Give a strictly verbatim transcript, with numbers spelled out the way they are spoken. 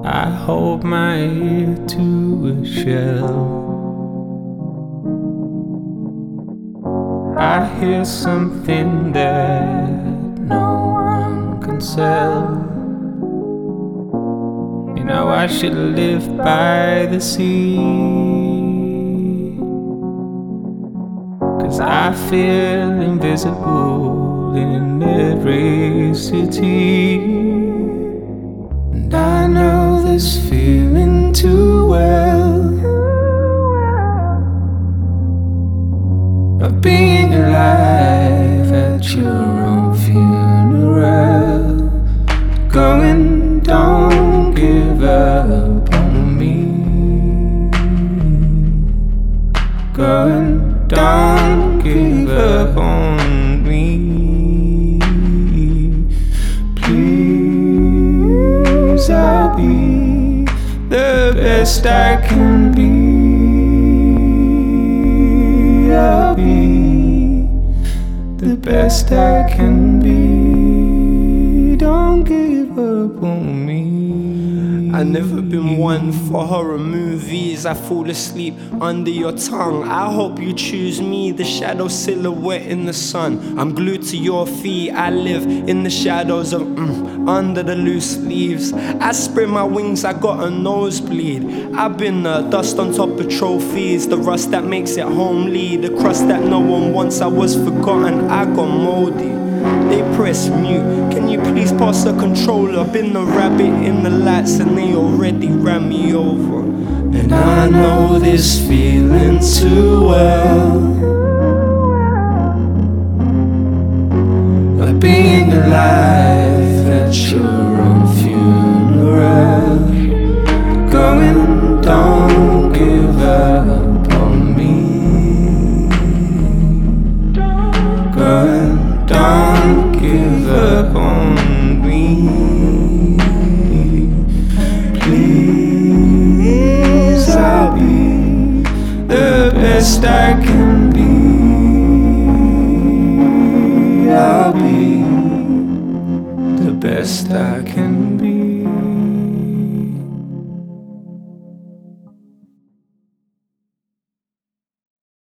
I hold my ear to a shell. I hear something that no one can sell. You know I should live by the sea, 'cause I feel invisible in every city. And I know this feeling too well, of being alive at your own funeral, going, don't give up on me, going, don't give up on me. Please, I'll be the best I can be. I'll be the best I can be. Don't give up on me. I've never been one for horror movies. I fall asleep under your tongue. I hope you choose me, the shadow silhouette in the sun. I'm glued to your feet. I live in the shadows of mm, under the loose leaves. I spread my wings, I got a nosebleed. I've been the dust on top of trophies, the rust that makes it homely, the crust that no one wants. I was forgotten, I got moldy. They press mute, can you please pass the controller? Been the rabbit in the lights and they already ran me over. And I know this feeling too well, of being alive at your own funeral, going, don't give up on me, going, don't give up on me. Please, I'll be the best I can be. I'll be the best I can be.